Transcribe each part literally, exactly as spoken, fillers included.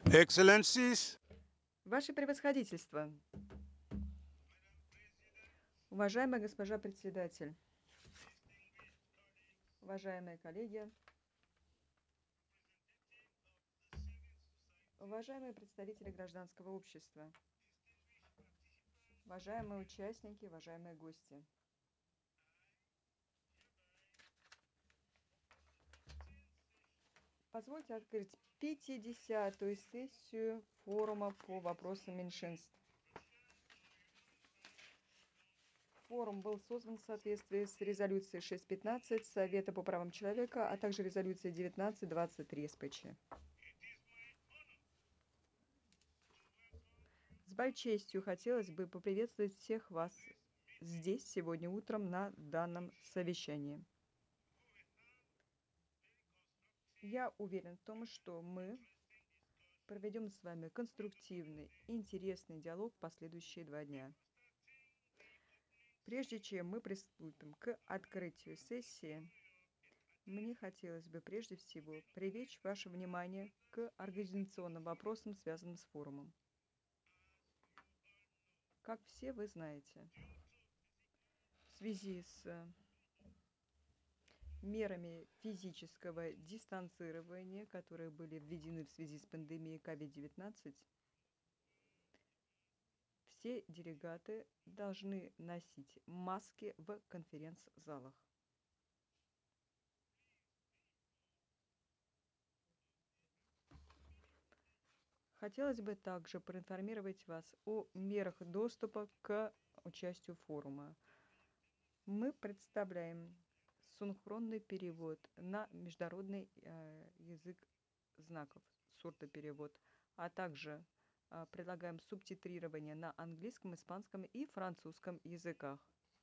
Excellencies, Ваше превосходительство, уважаемая госпожа председатель, уважаемые коллеги, уважаемые представители гражданского общества, уважаемые участники, уважаемые гости. Позвольте открыть пятидесятую сессию форума по вопросам меньшинств. Форум был создан в соответствии с резолюцией шестьсот пятнадцать Совета по правам человека, а также резолюцией девятнадцать двадцать три СПЧ. С большой честью хотелось бы поприветствовать всех вас здесь сегодня утром на данном совещании. Я уверен в том, что мы проведем с вами конструктивный, интересный диалог в последующие два дня. Прежде чем мы приступим к открытию сессии, мне хотелось бы прежде всего привлечь ваше внимание к организационным вопросам, связанным с форумом. Как все вы знаете, в связи с мерами физического дистанцирования, которые были введены в связи с пандемией ковид девятнадцать, все делегаты должны носить маски в конференц-залах. Хотелось бы также проинформировать вас о мерах доступа к участию форума. Мы представляем синхронный перевод на международный э, язык знаков, сурдоперевод, а также э, предлагаем субтитрирование на английском, испанском и французском языках.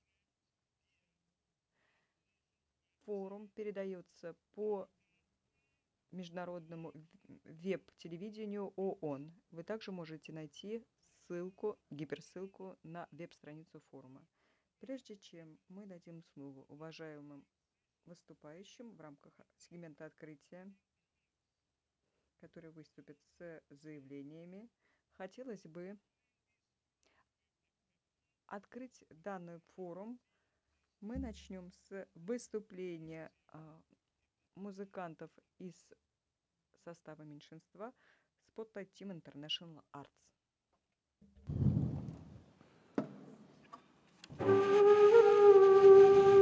Форум передается по международному веб-телевидению ООН. Вы также можете найти ссылку, гиперссылку на веб-страницу форума. Прежде чем мы дадим слово уважаемым выступающим в рамках сегмента открытия, которые выступят с заявлениями, хотелось бы открыть данный форум. Мы начнем с выступления а, музыкантов из состава меньшинства Spotlight Team International Arts.